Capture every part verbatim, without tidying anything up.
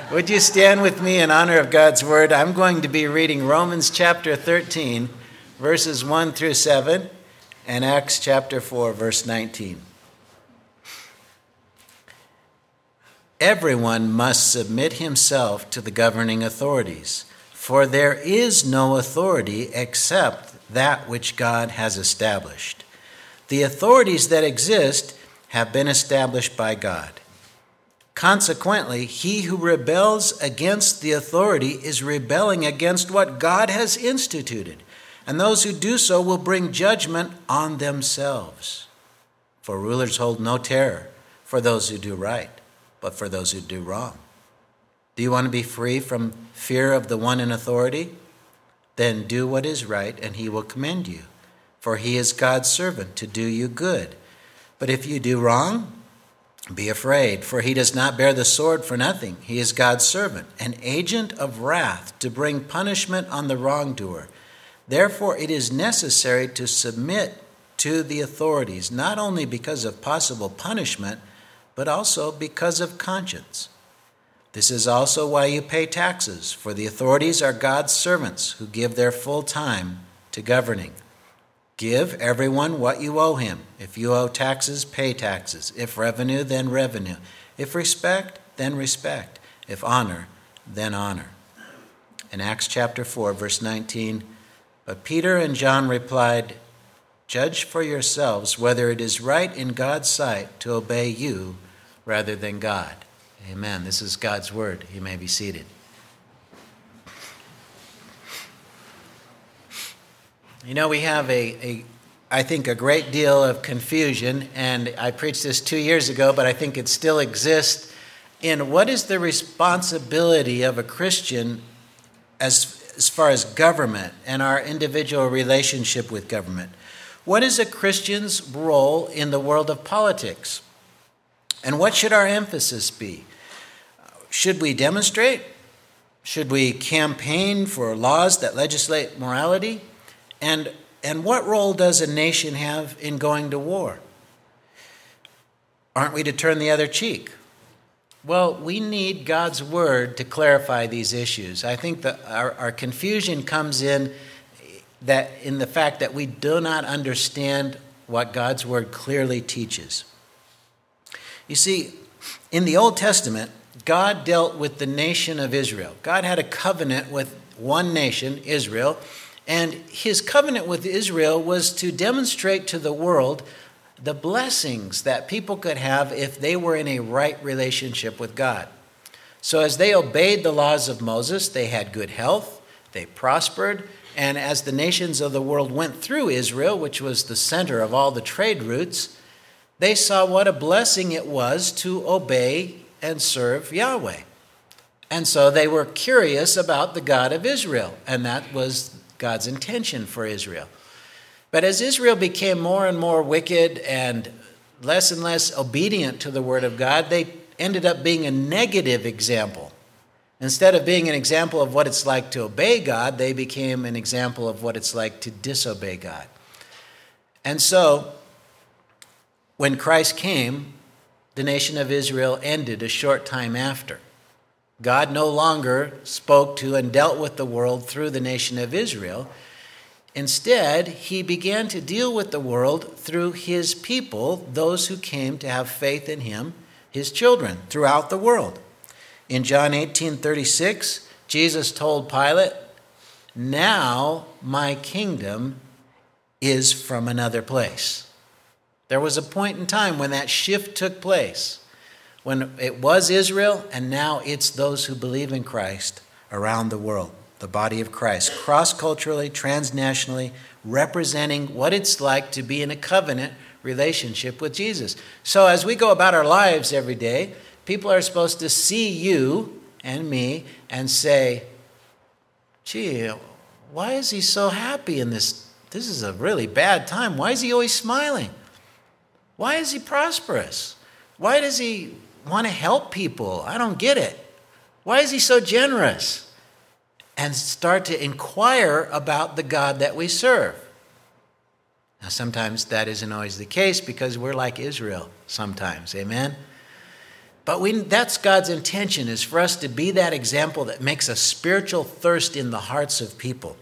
Would you stand with me in honor of God's word? I'm going to be reading Romans chapter thirteen, verses one through seven, and Acts chapter four, verse nineteen. Everyone must submit himself to the governing authorities, for there is no authority except that which God has established. The authorities that exist have been established by God. Consequently, he who rebels against the authority is rebelling against what God has instituted, and those who do so will bring judgment on themselves. For rulers hold no terror for those who do right, but for those who do wrong. Do you want to be free from fear of the one in authority? Then do what is right, and he will commend you, for he is God's servant to do you good. But if you do wrong, be afraid, for he does not bear the sword for nothing. He is God's servant, an agent of wrath to bring punishment on the wrongdoer. Therefore, it is necessary to submit to the authorities, not only because of possible punishment, but also because of conscience. This is also why you pay taxes, for the authorities are God's servants who give their full time to governing. Give everyone what you owe him. If you owe taxes, pay taxes. If revenue, then revenue. If respect, then respect. If honor, then honor. In Acts chapter four, verse nineteen, but Peter and John replied, judge for yourselves whether it is right in God's sight to obey you rather than God. Amen. This is God's word. You may be seated. You know, we have a, a, I think, a great deal of confusion, and I preached this two years ago, but I think it still exists, in what is the responsibility of a Christian as, as far as government and our individual relationship with government. What is a Christian's role in the world of politics? And what should our emphasis be? Should we demonstrate? Should we campaign for laws that legislate morality? And, and what role does a nation have in going to war? Aren't we to turn the other cheek? Well, we need God's word to clarify these issues. I think that our, our confusion comes in that in the fact that we do not understand what God's word clearly teaches. You see, in the Old Testament, God dealt with the nation of Israel. God had a covenant with one nation, Israel, and his covenant with Israel was to demonstrate to the world the blessings that people could have if they were in a right relationship with God. So as they obeyed the laws of Moses, they had good health, they prospered, and as the nations of the world went through Israel, which was the center of all the trade routes, they saw what a blessing it was to obey and serve Yahweh. And so they were curious about the God of Israel, and that was God's intention for Israel. But as Israel became more and more wicked and less and less obedient to the word of God, they ended up being a negative example. Instead of being an example of what it's like to obey God, they became an example of what it's like to disobey God. And so, when Christ came, the nation of Israel ended a short time after. God no longer spoke to and dealt with the world through the nation of Israel. Instead, he began to deal with the world through his people, those who came to have faith in him, his children, throughout the world. In John eighteen thirty-six, Jesus told Pilate, now my kingdom is from another place. There was a point in time when that shift took place, when it was Israel, and now it's those who believe in Christ around the world, the body of Christ, cross-culturally, transnationally, representing what it's like to be in a covenant relationship with Jesus. So as we go about our lives every day, people are supposed to see you and me and say, gee, why is he so happy in this? This is a really bad time. Why is he always smiling? Why is he prosperous? Why does he want to help people? I don't get it. Why is he so generous? And start to inquire about the God that we serve. Now, sometimes that isn't always the case because we're like Israel sometimes, amen? But we, that's God's intention, is for us to be that example that makes a spiritual thirst in the hearts of people.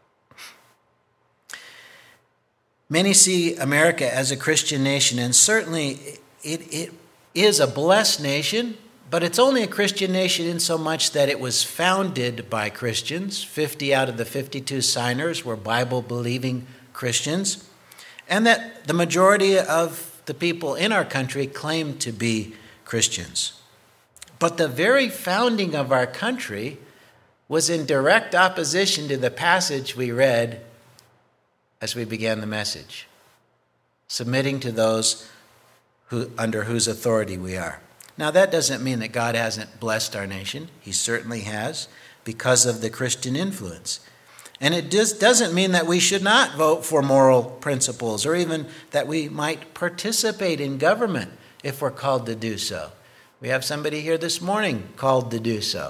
Many see America as a Christian nation, and certainly it, it is a blessed nation, but it's only a Christian nation in so much that it was founded by Christians. fifty out of the fifty-two signers were Bible-believing Christians, and that the majority of the people in our country claim to be Christians. But the very founding of our country was in direct opposition to the passage we read as we began the message, submitting to those who, under whose authority we are. Now, that doesn't mean that God hasn't blessed our nation. He certainly has, because of the Christian influence. And it just doesn't mean that we should not vote for moral principles, or even that we might participate in government if we're called to do so. We have somebody here this morning called to do so.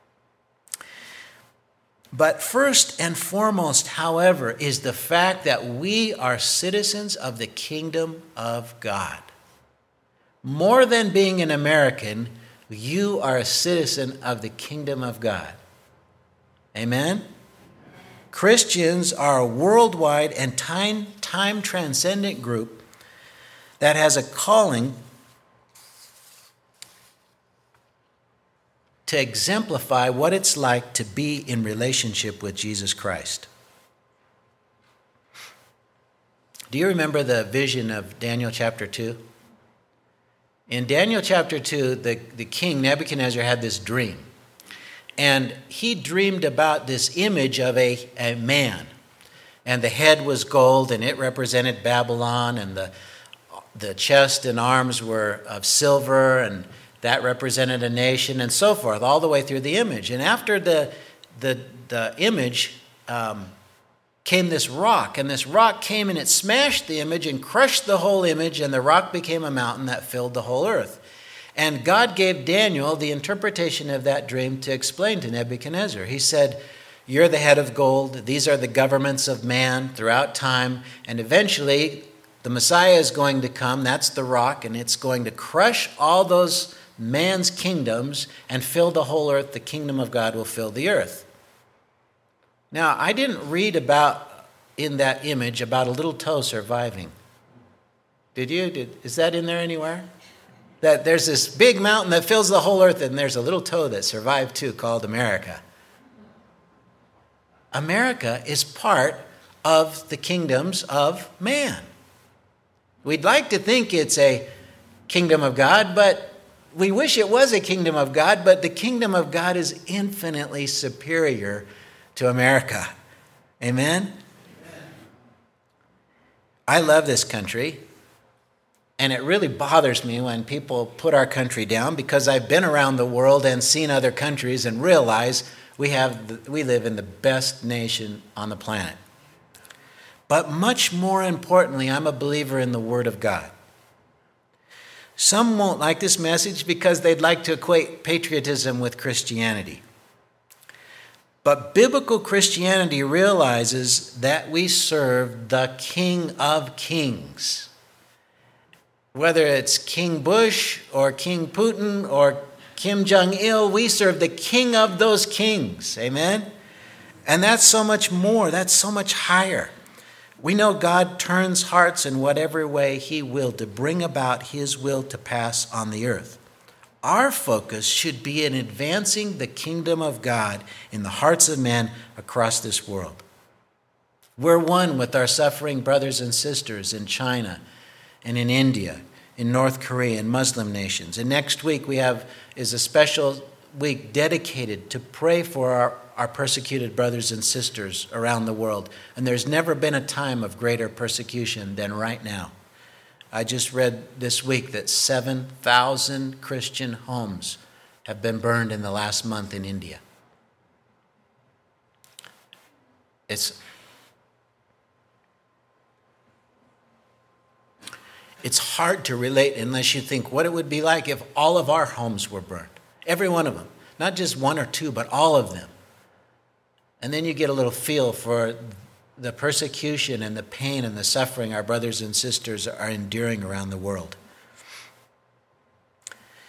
But first and foremost, however, is the fact that we are citizens of the kingdom of God. More than being an American, you are a citizen of the kingdom of God. Amen? Christians are a worldwide and time, time transcendent group that has a calling to exemplify what it's like to be in relationship with Jesus Christ. Do you remember the vision of Daniel chapter two? In Daniel chapter two, the, the king Nebuchadnezzar had this dream. And he dreamed about this image of a, a man. And the head was gold, and it represented Babylon, and the, the chest and arms were of silver, and that represented a nation, and so forth, all the way through the image. And after the, the, the image um, came this rock, and this rock came and it smashed the image and crushed the whole image, and the rock became a mountain that filled the whole earth. And God gave Daniel the interpretation of that dream to explain to Nebuchadnezzar. He said, you're the head of gold. These are the governments of man throughout time. And eventually, the Messiah is going to come. That's the rock. And it's going to crush all those man's kingdoms and fill the whole earth. The kingdom of God will fill the earth. Now, I didn't read about, in that image, about a little toe surviving. Did you? Did, is that in there anywhere? That there's this big mountain that fills the whole earth, and there's a little toe that survived too, called America. America is part of the kingdoms of man. We'd like to think it's a kingdom of God, but we wish it was a kingdom of God, but the kingdom of God is infinitely superior to America. Amen? Amen. I love this country. And it really bothers me when people put our country down, because I've been around the world and seen other countries and realize we have the, we live in the best nation on the planet. But much more importantly, I'm a believer in the Word of God. Some won't like this message because they'd like to equate patriotism with Christianity. But biblical Christianity realizes that we serve the King of Kings. Whether it's King Bush or King Putin or Kim Jong-il, we serve the King of those kings. Amen? And that's so much more. That's so much higher. We know God turns hearts in whatever way He will to bring about His will to pass on the earth. Our focus should be in advancing the kingdom of God in the hearts of men across this world. We're one with our suffering brothers and sisters in China and in India, in North Korea, and Muslim nations. And next week we have is a special week dedicated to pray for our, our persecuted brothers and sisters around the world. And there's never been a time of greater persecution than right now. I just read this week that seven thousand Christian homes have been burned in the last month in India. It's It's hard to relate unless you think what it would be like if all of our homes were burned. Every one of them. Not just one or two, but all of them. And then you get a little feel for the persecution and the pain and the suffering our brothers and sisters are enduring around the world.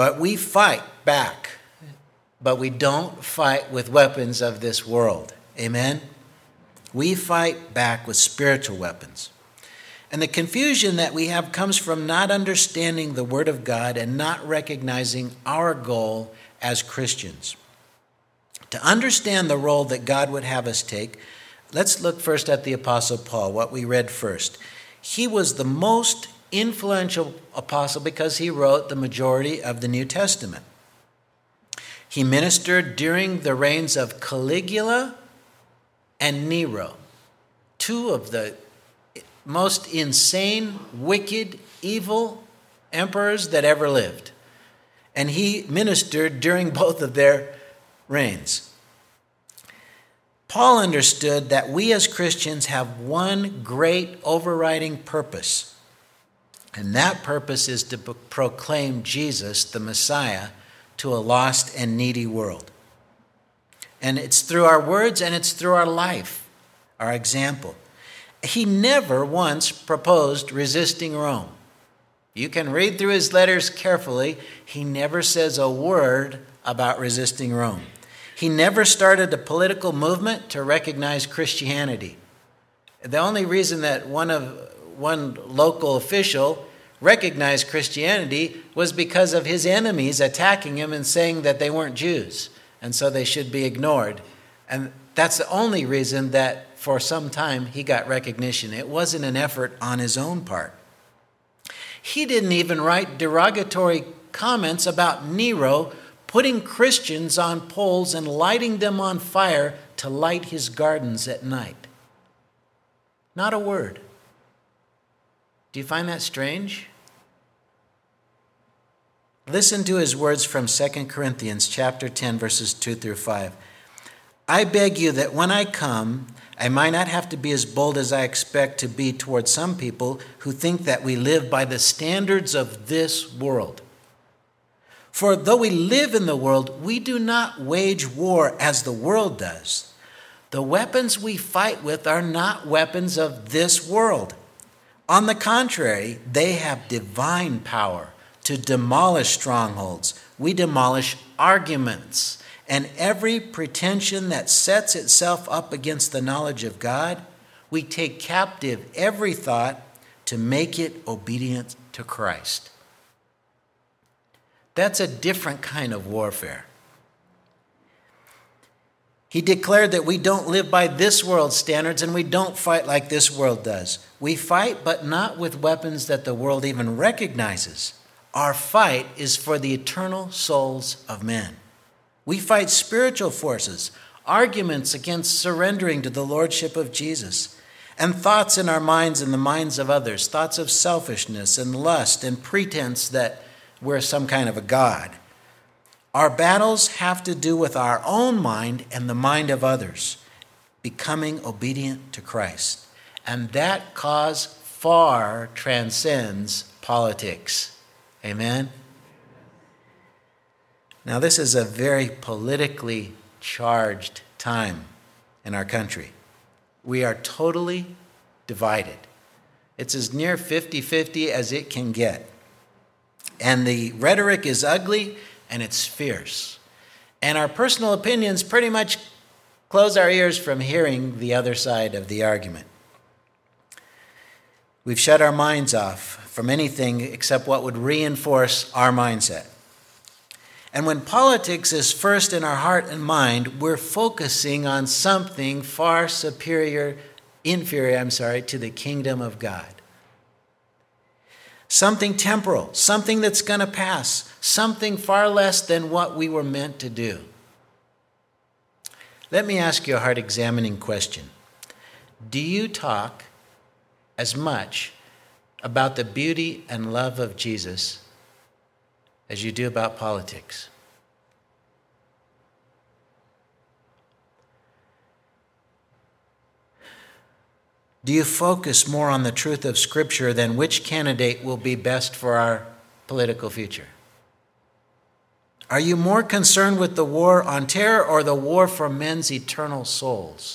But we fight back. But we don't fight with weapons of this world. Amen? We fight back with spiritual weapons. And the confusion that we have comes from not understanding the Word of God and not recognizing our goal as Christians. To understand the role that God would have us take, let's look first at the Apostle Paul, what we read first. He was the most influential apostle because he wrote the majority of the New Testament. He ministered during the reigns of Caligula and Nero, two of the most insane, wicked, evil emperors that ever lived. And he ministered during both of their reigns. Paul understood that we as Christians have one great overriding purpose, and that purpose is to proclaim Jesus, the Messiah, to a lost and needy world. And it's through our words and it's through our life, our example. He never once proposed resisting Rome. You can read through his letters carefully. He never says a word about resisting Rome. He never started a political movement to recognize Christianity. The only reason that one of one local official recognized Christianity was because of his enemies attacking him and saying that they weren't Jews, and so they should be ignored. And that's the only reason that for some time he got recognition. It wasn't an effort on his own part. He didn't even write derogatory comments about Nero putting Christians on poles and lighting them on fire to light his gardens at night. Not a word. Do you find that strange? Listen to his words from Second Corinthians chapter ten, verses two through five. I beg you that when I come, I might not have to be as bold as I expect to be towards some people who think that we live by the standards of this world. For though we live in the world, we do not wage war as the world does. The weapons we fight with are not weapons of this world. On the contrary, they have divine power to demolish strongholds. We demolish arguments and every pretension that sets itself up against the knowledge of God. We take captive every thought to make it obedient to Christ. That's a different kind of warfare. He declared that we don't live by this world's standards and we don't fight like this world does. We fight, but not with weapons that the world even recognizes. Our fight is for the eternal souls of men. We fight spiritual forces, arguments against surrendering to the lordship of Jesus, and thoughts in our minds and the minds of others, thoughts of selfishness and lust and pretense that we're some kind of a god. Our battles have to do with our own mind and the mind of others, becoming obedient to Christ. And that cause far transcends politics. Amen? Now, this is a very politically charged time in our country. We are totally divided. It's as near fifty-fifty as it can get. And the rhetoric is ugly and it's fierce. And our personal opinions pretty much close our ears from hearing the other side of the argument. We've shut our minds off from anything except what would reinforce our mindset. And when politics is first in our heart and mind, we're focusing on something far superior, inferior, I'm sorry, to the kingdom of God. Something temporal, something that's going to pass, something far less than what we were meant to do. Let me ask you a heart-examining question. Do you talk as much about the beauty and love of Jesus as you do about politics? Do you focus more on the truth of Scripture than which candidate will be best for our political future? Are you more concerned with the war on terror or the war for men's eternal souls?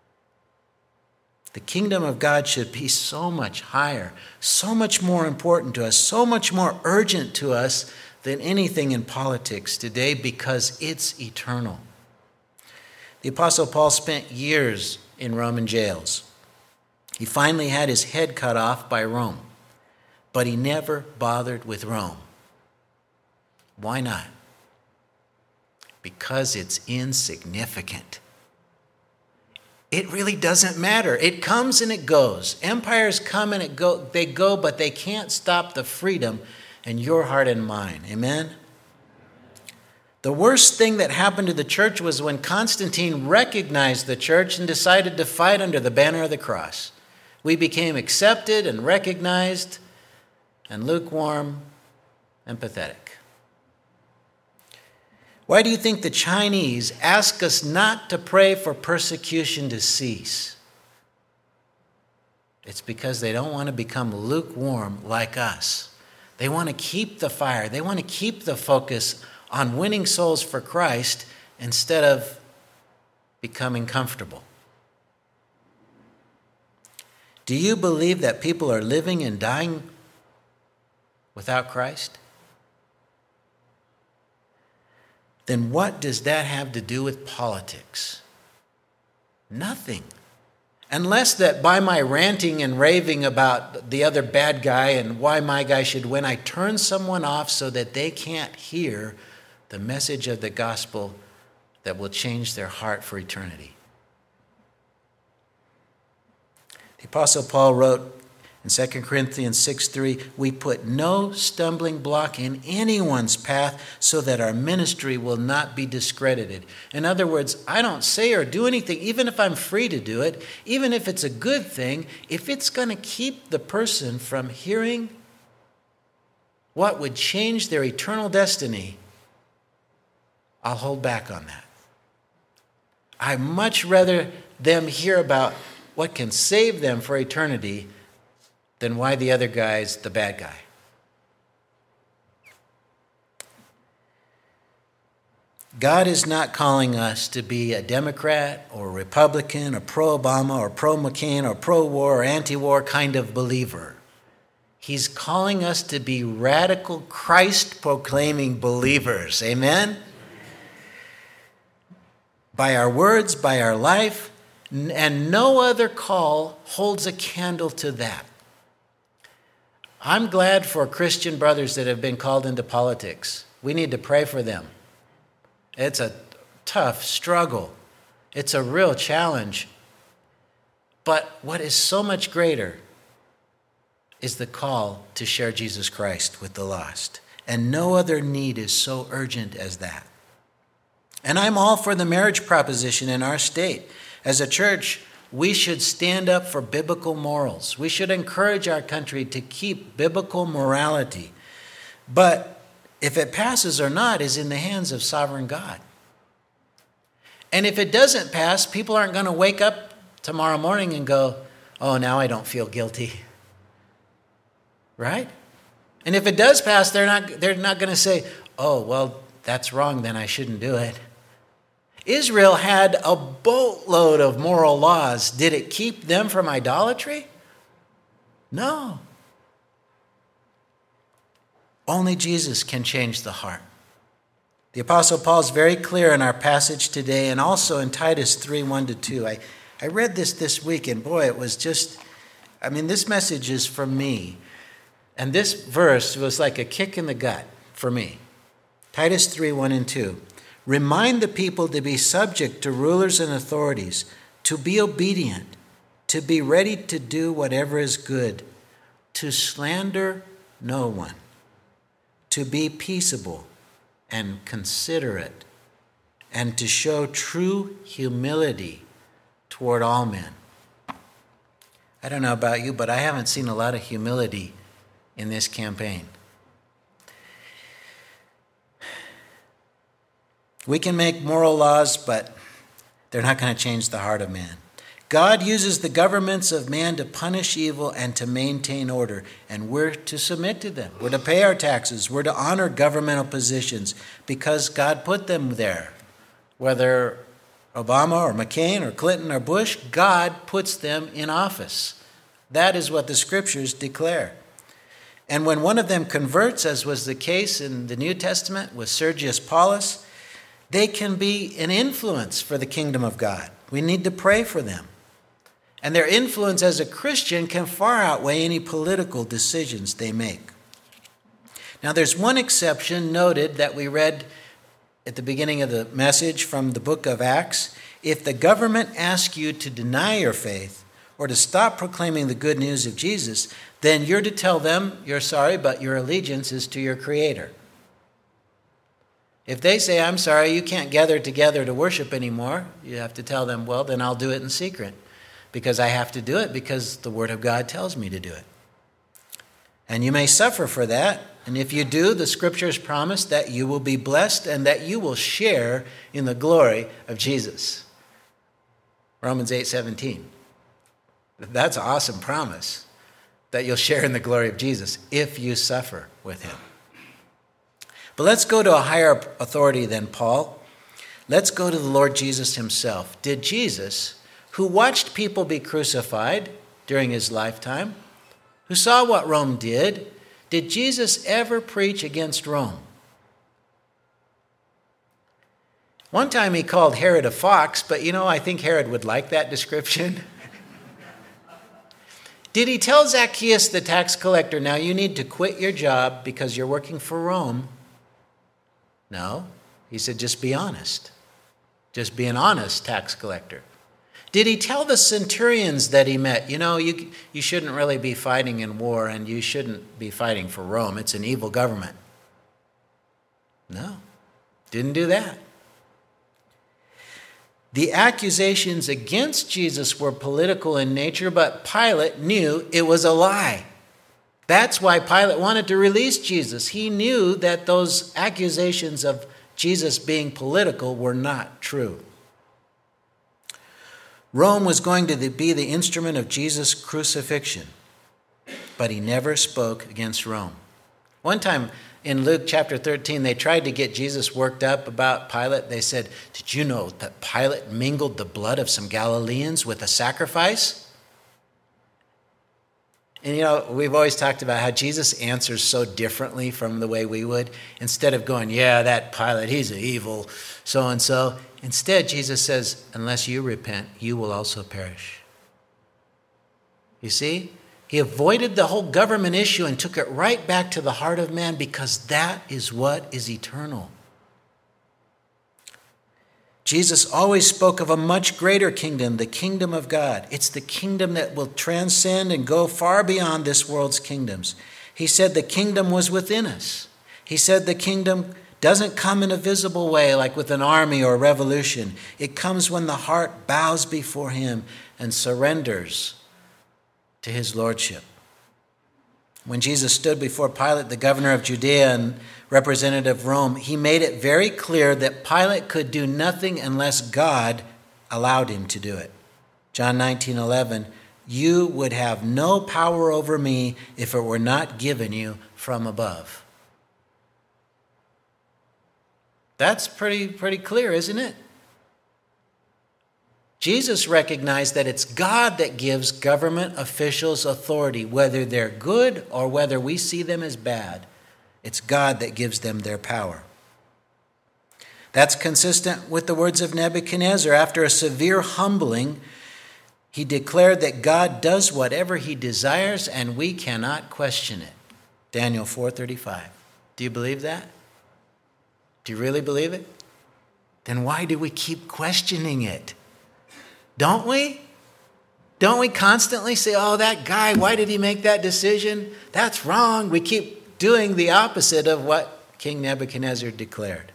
The kingdom of God should be so much higher, so much more important to us, so much more urgent to us than anything in politics today because it's eternal. The Apostle Paul spent years in Roman jails. He finally had his head cut off by Rome, but he never bothered with Rome. Why not? Because it's insignificant. It really doesn't matter. It comes and it goes. Empires come and it go, they go, but they can't stop the freedom in your heart and mine. Amen? The worst thing that happened to the church was when Constantine recognized the church and decided to fight under the banner of the cross. We became accepted and recognized and lukewarm and pathetic. Why do you think the Chinese ask us not to pray for persecution to cease? It's because they don't want to become lukewarm like us. They want to keep the fire. They want to keep the focus on winning souls for Christ instead of becoming comfortable. Do you believe that people are living and dying without Christ? Then what does that have to do with politics? Nothing. Unless that by my ranting and raving about the other bad guy and why my guy should win, I turn someone off so that they can't hear the message of the gospel that will change their heart for eternity. The Apostle Paul wrote in Second Corinthians six three, we put no stumbling block in anyone's path so that our ministry will not be discredited. In other words, I don't say or do anything, even if I'm free to do it, even if it's a good thing, if it's going to keep the person from hearing what would change their eternal destiny, I'll hold back on that. I'd much rather them hear about what can save them for eternity than why the other guy's the bad guy. God is not calling us to be a Democrat or Republican or pro-Obama or pro-McCain or pro-war or anti-war kind of believer. He's calling us to be radical Christ-proclaiming believers. Amen? By our words, by our life, and no other call holds a candle to that. I'm glad for Christian brothers that have been called into politics. We need to pray for them. It's a tough struggle. It's a real challenge. But what is so much greater is the call to share Jesus Christ with the lost. And no other need is so urgent as that. And I'm all for the marriage proposition in our state. As a church, we should stand up for biblical morals. We should encourage our country to keep biblical morality. But if it passes or not is in the hands of sovereign God. And if it doesn't pass, people aren't going to wake up tomorrow morning and go, oh, now I don't feel guilty. Right? And if it does pass, they're not, they're not going to say, oh, well, that's wrong, then I shouldn't do it. Israel had a boatload of moral laws. Did it keep them from idolatry? No. Only Jesus can change the heart. The Apostle Paul is very clear in our passage today and also in Titus three, one to two. I, I read this this week and boy, it was just, I mean, this message is for me. And this verse was like a kick in the gut for me. Titus three, one and two. Remind the people to be subject to rulers and authorities, to be obedient, to be ready to do whatever is good, to slander no one, to be peaceable and considerate, and to show true humility toward all men. I don't know about you, but I haven't seen a lot of humility in this campaign. We can make moral laws, but they're not going to change the heart of man. God uses the governments of man to punish evil and to maintain order, and we're to submit to them. We're to pay our taxes. We're to honor governmental positions because God put them there. Whether Obama or McCain or Clinton or Bush, God puts them in office. That is what the scriptures declare. And when one of them converts, as was the case in the New Testament with Sergius Paulus, they can be an influence for the kingdom of God. We need to pray for them. And their influence as a Christian can far outweigh any political decisions they make. Now, there's one exception noted that we read at the beginning of the message from the book of Acts. If the government asks you to deny your faith or to stop proclaiming the good news of Jesus, then you're to tell them you're sorry, but your allegiance is to your Creator. If they say, I'm sorry, you can't gather together to worship anymore, you have to tell them, well, then I'll do it in secret, because I have to do it because the Word of God tells me to do it. And you may suffer for that. And if you do, the Scriptures promise that you will be blessed and that you will share in the glory of Jesus. Romans eight seventeen. That's an awesome promise, that you'll share in the glory of Jesus if you suffer with him. But let's go to a higher authority than Paul. Let's go to the Lord Jesus himself. Did Jesus, who watched people be crucified during his lifetime, who saw what Rome did, did Jesus ever preach against Rome? One time he called Herod a fox, but you know, I think Herod would like that description. Did he tell Zacchaeus the tax collector, now you need to quit your job because you're working for Rome? No. He said, just be honest. Just be an honest tax collector. Did he tell the centurions that he met, you know, you, you shouldn't really be fighting in war and you shouldn't be fighting for Rome. It's an evil government. No. Didn't do that. The accusations against Jesus were political in nature, but Pilate knew it was a lie. That's why Pilate wanted to release Jesus. He knew that those accusations of Jesus being political were not true. Rome was going to be the instrument of Jesus' crucifixion, but he never spoke against Rome. One time in Luke chapter thirteen, they tried to get Jesus worked up about Pilate. They said, did you know that Pilate mingled the blood of some Galileans with a sacrifice? And you know, we've always talked about how Jesus answers so differently from the way we would. Instead of going, yeah, that Pilate, he's an evil so-and-so. Instead, Jesus says, unless you repent, you will also perish. You see? He avoided the whole government issue and took it right back to the heart of man because that is what is eternal. Jesus always spoke of a much greater kingdom, the kingdom of God. It's the kingdom that will transcend and go far beyond this world's kingdoms. He said the kingdom was within us. He said the kingdom doesn't come in a visible way like with an army or a revolution. It comes when the heart bows before him and surrenders to his lordship. When Jesus stood before Pilate, the governor of Judea and representative of Rome, he made it very clear that Pilate could do nothing unless God allowed him to do it. John nineteen eleven, you would have no power over me if it were not given you from above. That's pretty, pretty clear, isn't it? Jesus recognized that it's God that gives government officials authority, whether they're good or whether we see them as bad. It's God that gives them their power. That's consistent with the words of Nebuchadnezzar. After a severe humbling, he declared that God does whatever he desires and we cannot question it. Daniel four thirty-five. Do you believe that? Do you really believe it? Then why do we keep questioning it? Don't we? Don't we constantly say, oh, that guy, why did he make that decision? That's wrong. We keep doing the opposite of what King Nebuchadnezzar declared.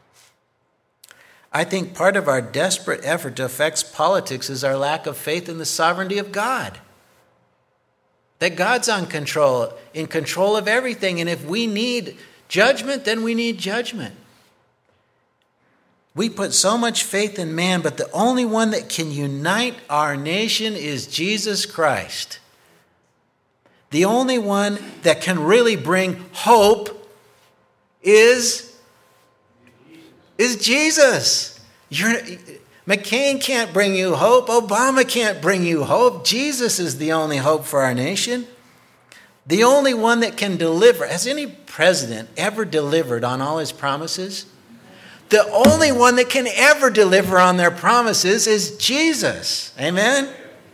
I think part of our desperate effort to affect politics is our lack of faith in the sovereignty of God. That God's on control, in control of everything. And if we need judgment, then we need judgment. We put so much faith in man, but the only one that can unite our nation is Jesus Christ. The only one that can really bring hope is, is Jesus. You're, McCain can't bring you hope. Obama can't bring you hope. Jesus is the only hope for our nation. The only one that can deliver. Has any president ever delivered on all his promises? The only one that can ever deliver on their promises is Jesus. Amen?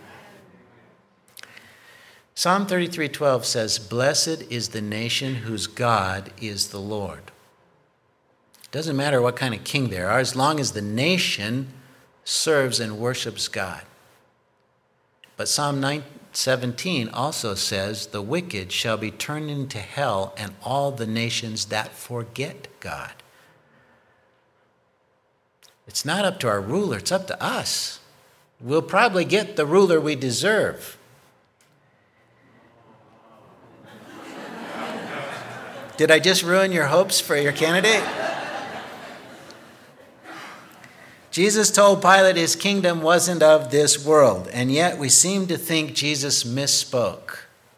Psalm thirty-three twelve says, "Blessed is the nation whose God is the Lord." It doesn't matter what kind of king there are, as long as the nation serves and worships God. But Psalm nine seventeen also says, "The wicked shall be turned into hell, and all the nations that forget God." It's not up to our ruler, it's up to us. We'll probably get the ruler we deserve. Did I just ruin your hopes for your candidate? Jesus told Pilate his kingdom wasn't of this world, and yet we seem to think Jesus misspoke.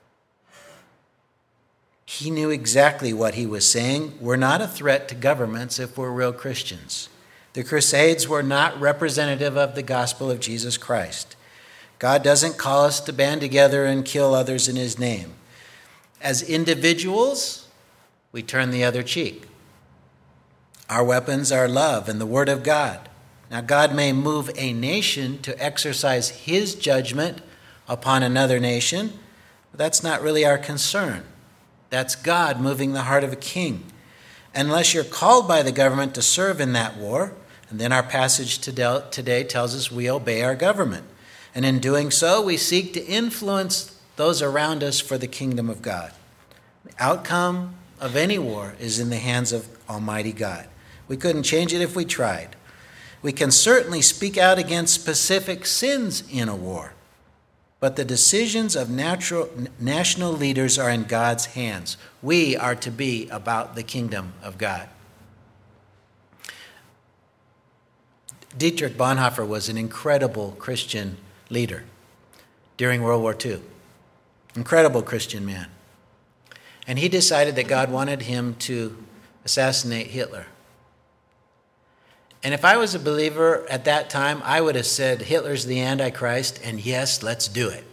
He knew exactly what he was saying. We're not a threat to governments if we're real Christians. The Crusades were not representative of the gospel of Jesus Christ. God doesn't call us to band together and kill others in his name. As individuals, we turn the other cheek. Our weapons are love and the word of God. Now, God may move a nation to exercise his judgment upon another nation, but that's not really our concern. That's God moving the heart of a king. Unless you're called by the government to serve in that war, and then our passage today tells us we obey our government. And in doing so, we seek to influence those around us for the kingdom of God. The outcome of any war is in the hands of Almighty God. We couldn't change it if we tried. We can certainly speak out against specific sins in a war, but the decisions of natural, national leaders are in God's hands. We are to be about the kingdom of God. Dietrich Bonhoeffer was an incredible Christian leader during World War Two. Incredible Christian man. And he decided that God wanted him to assassinate Hitler. And if I was a believer at that time, I would have said, Hitler's the Antichrist, and yes, let's do it.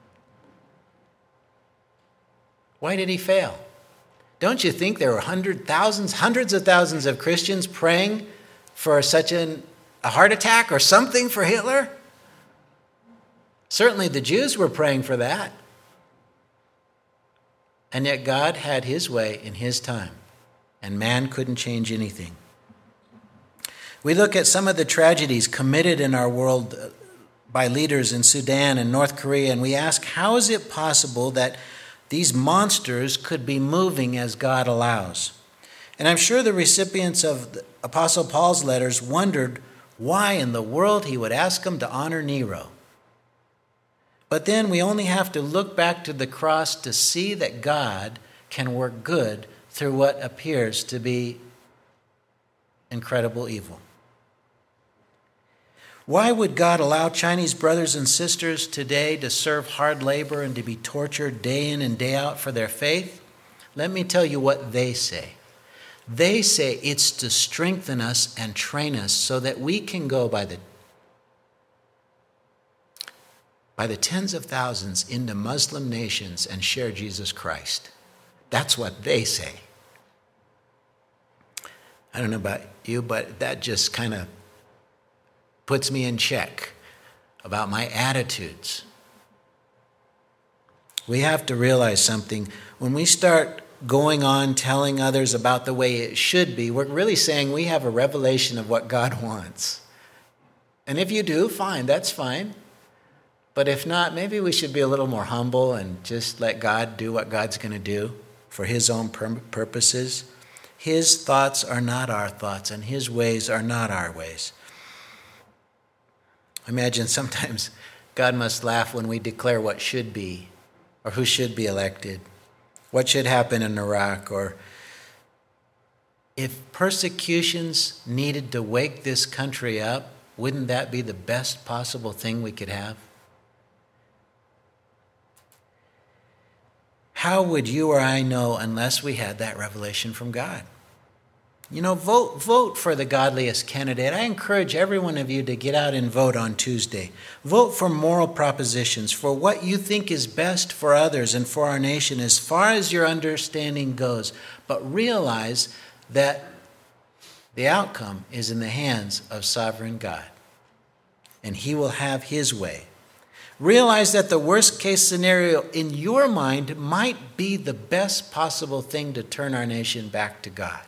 Why did he fail? Don't you think there were hundreds, thousands, hundreds of thousands of Christians praying for such an, a heart attack or something for Hitler? Certainly the Jews were praying for that. And yet God had his way in his time, and man couldn't change anything. We look at some of the tragedies committed in our world by leaders in Sudan and North Korea, and we ask, how is it possible that these monsters could be moving as God allows? And I'm sure the recipients of the Apostle Paul's letters wondered why in the world he would ask them to honor Nero. But then we only have to look back to the cross to see that God can work good through what appears to be incredible evil. Why would God allow Chinese brothers and sisters today to serve hard labor and to be tortured day in and day out for their faith? Let me tell you what they say. They say it's to strengthen us and train us so that we can go by the by the tens of thousands into Muslim nations and share Jesus Christ. That's what they say. I don't know about you, but that just kind of puts me in check about my attitudes. We have to realize something. When we start going on telling others about the way it should be, we're really saying we have a revelation of what God wants. And if you do, fine, that's fine. But if not, maybe we should be a little more humble and just let God do what God's going to do for his own purposes. His thoughts are not our thoughts, and his ways are not our ways. Imagine sometimes God must laugh when we declare what should be, or who should be elected, what should happen in Iraq, or if persecutions needed to wake this country up, wouldn't that be the best possible thing we could have? How would you or I know unless we had that revelation from God? You know, vote vote for the godliest candidate. I encourage every one of you to get out and vote on Tuesday. Vote for moral propositions, for what you think is best for others and for our nation as far as your understanding goes. But realize that the outcome is in the hands of sovereign God, and he will have his way. Realize that the worst case scenario in your mind might be the best possible thing to turn our nation back to God.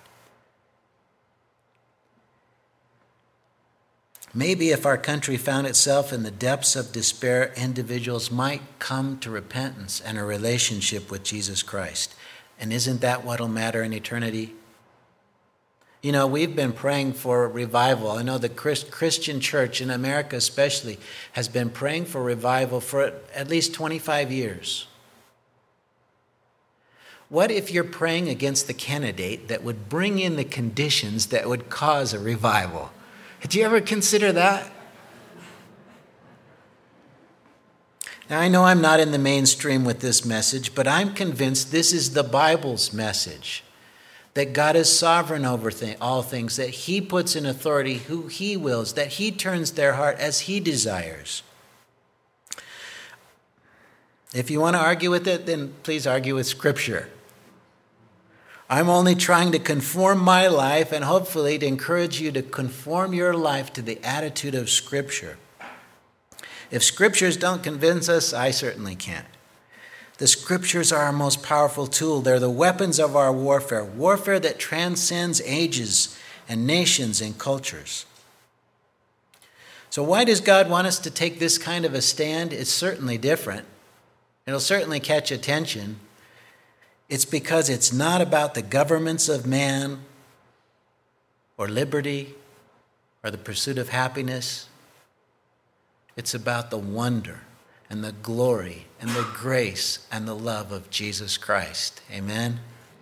Maybe if our country found itself in the depths of despair, individuals might come to repentance and a relationship with Jesus Christ. And isn't that what'll matter in eternity? You know, we've been praying for revival. I know the Christian church in America especially has been praying for revival for at least twenty-five years. What if you're praying against the candidate that would bring in the conditions that would cause a revival? Did you ever consider that? Now, I know I'm not in the mainstream with this message, but I'm convinced this is the Bible's message. That God is sovereign over th- all things, that he puts in authority who he wills, that he turns their heart as he desires. If you want to argue with it, then please argue with Scripture. I'm only trying to conform my life and hopefully to encourage you to conform your life to the attitude of Scripture. If Scriptures don't convince us, I certainly can't. The Scriptures are our most powerful tool. They're the weapons of our warfare, warfare that transcends ages and nations and cultures. So why does God want us to take this kind of a stand? It's certainly different. It'll certainly catch attention. It's because it's not about the governments of man or liberty or the pursuit of happiness. It's about the wonder and the glory and the grace and the love of Jesus Christ. Amen?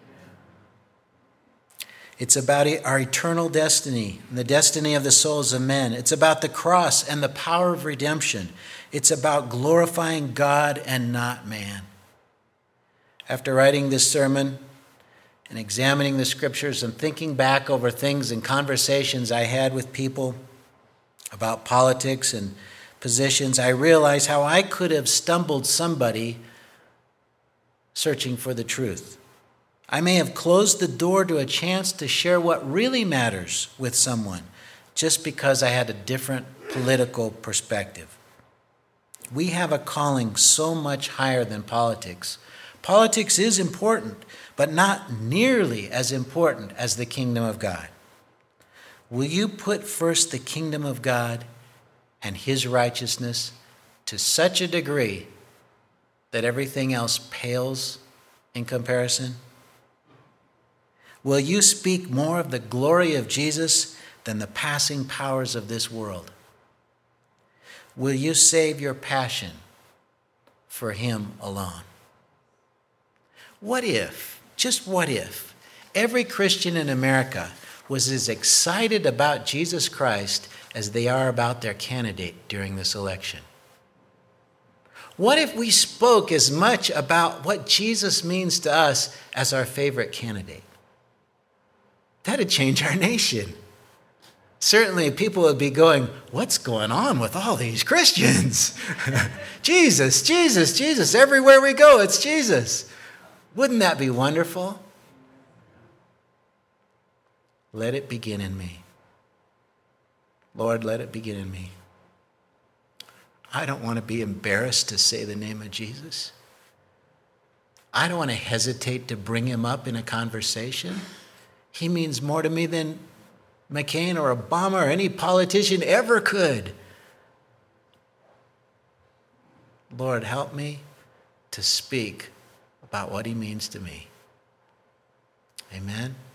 It's about our eternal destiny and the destiny of the souls of men. It's about the cross and the power of redemption. It's about glorifying God and not man. After writing this sermon and examining the Scriptures and thinking back over things and conversations I had with people about politics and positions, I realize how I could have stumbled somebody searching for the truth. I may have closed the door to a chance to share what really matters with someone just because I had a different political perspective. We have a calling so much higher than politics. Politics is important, but not nearly as important as the kingdom of God. Will you put first the kingdom of God and his righteousness to such a degree that everything else pales in comparison? Will you speak more of the glory of Jesus than the passing powers of this world? Will you save your passion for him alone? What if, just what if, every Christian in America was as excited about Jesus Christ as they are about their candidate during this election? What if we spoke as much about what Jesus means to us as our favorite candidate? That'd change our nation. Certainly people would be going, what's going on with all these Christians? Jesus, Jesus, Jesus. Everywhere we go, it's Jesus. Wouldn't that be wonderful? Let it begin in me. Lord, let it begin in me. I don't want to be embarrassed to say the name of Jesus. I don't want to hesitate to bring him up in a conversation. He means more to me than McCain or Obama or any politician ever could. Lord, help me to speak about what he means to me. Amen.